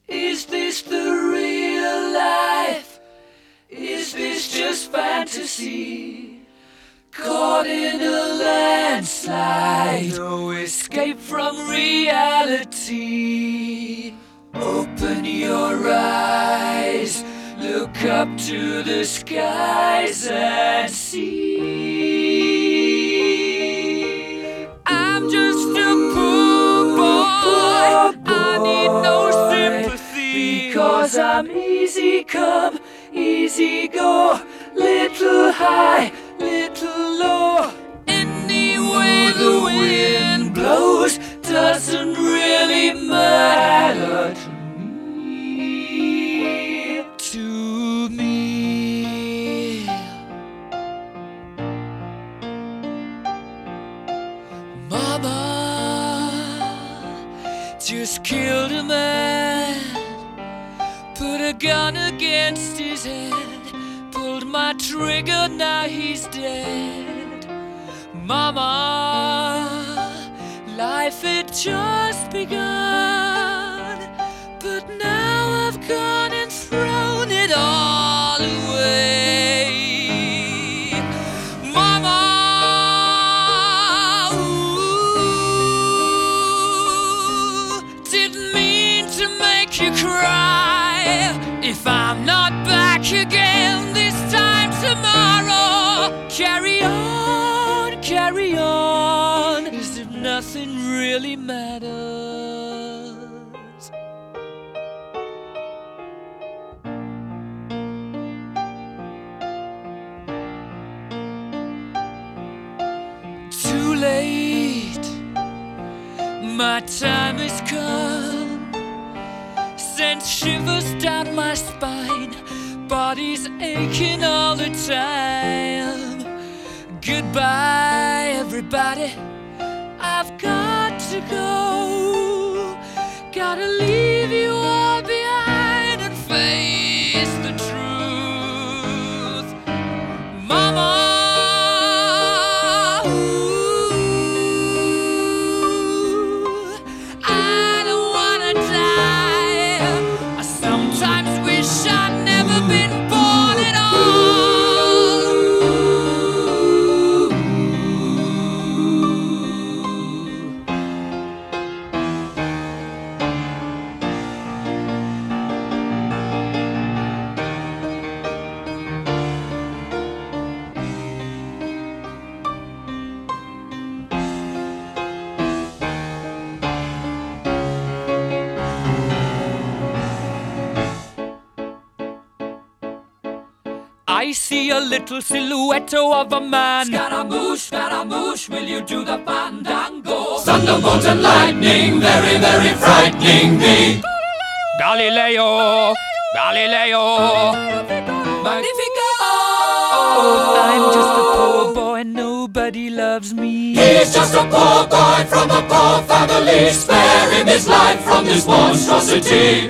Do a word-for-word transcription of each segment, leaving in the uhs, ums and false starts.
Is this the real life? Is this just fantasy? Caught in a landslide, no escape from reality. Open your eyes, look up to the skies and see. I'm just a poor boy, I need no sympathy, because I'm easy come, easy go, little high, little low. Any way the wind blows doesn't really matter to me, to me. Mama just killed a man, put a gun against his head, pulled my trigger, now he's dead. Mama, life had just begun, but now I've gone and thrown it all away. Mama, ooh, didn't mean to make you cry. If I'm not back again this time tomorrow, carry on, carry on, as if nothing really matters. Too late, my time has come, sent shivers down my spine, body's aching all the time. Goodbye, everybody, I've got to go. Gotta leave you all behind and face the truth. Mama, ooh, I don't wanna die. I sometimes wish I'd never been born at all. I see a little silhouette of a man. Scaramouche, Scaramouche, will you do the fandango? Thunderbolt and lightning, very, very frightening me. Galileo, Galileo, Magnifico! I'm just a poor boy, nobody loves me. He's just a poor boy from a poor family. Spare him his life from this monstrosity.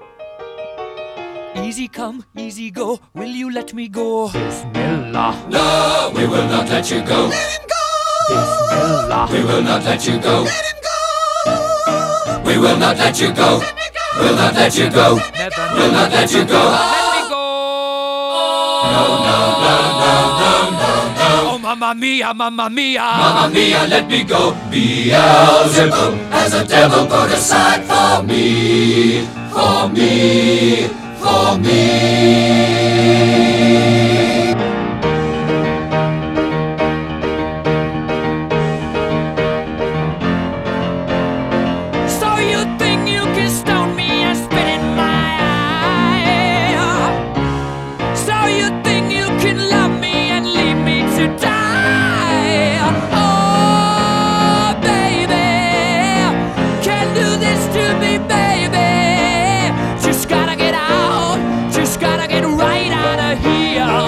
Easy come, easy go, will you let me go? Bismillah, No, we will not let you go. Let him go! Bismillah, We will not let you go. Let him go! We will not let you go. We'll not let you go. Never, We'll not let you go. let me go. No, no, no, no, no, no, no. Oh, mamma mia, mamma mia. Mamma mia, let me go. Beelzebub has a devil put aside for me, for me, for me. So you think you can stone me and spit in my eye? So you think you can love me and leave me to die? Oh, baby, can't do this to me, baby. Just gotta get out, just gotta get right out of here.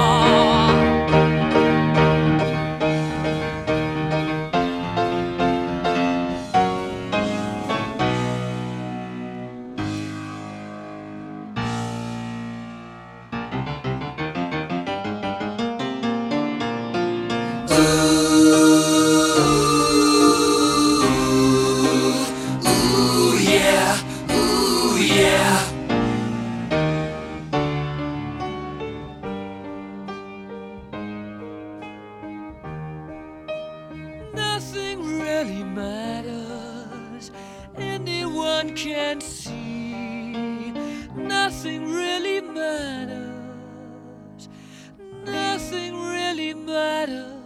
nothing really matters. Anyone can see. Nothing really matters. Nothing really matters.